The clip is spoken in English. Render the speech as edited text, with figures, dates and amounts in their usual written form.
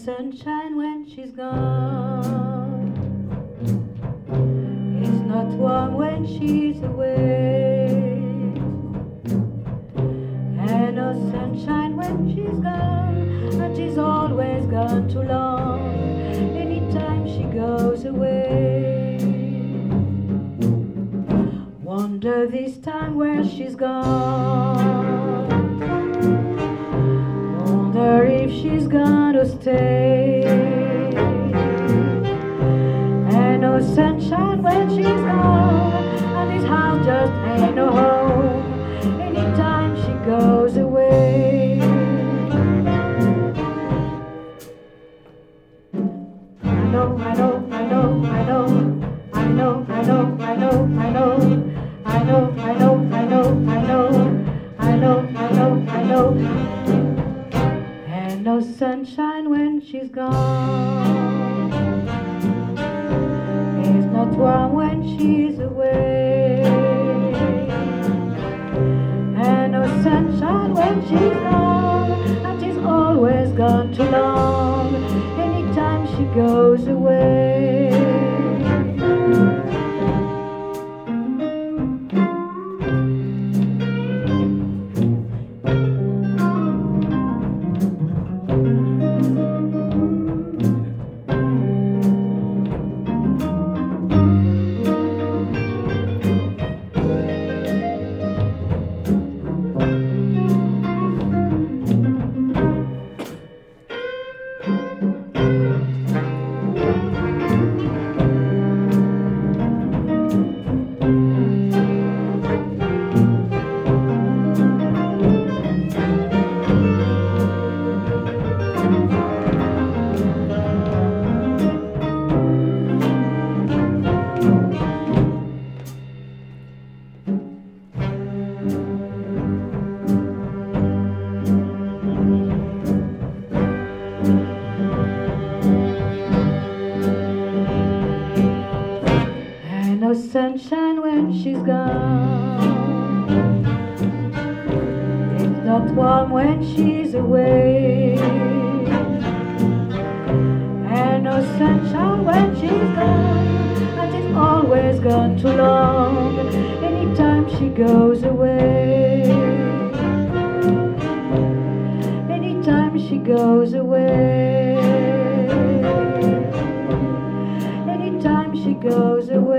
sunshine when she's gone. It's not warm when she's away, and no sunshine when she's gone. And she's always gone too long. Anytime she goes away, wonder this time where she's gone. Wonder if she's gonna stay. And no sunshine when she's gone, and this house just ain't no home. Anytime she goes away, I know, I know, I know, I know, I know, I know, I know, I know, I know, I know, I know, I know, I know, I know, I know. And no sunshine when she's gone. It's not warm when she's away, and no sunshine when she's gone. And she's always gone too long. Anytime she goes away, no sunshine when she's gone. It's not warm when she's away, and no sunshine when she's gone. And she's always gone too long. Anytime she goes away, anytime she goes away, anytime she goes away.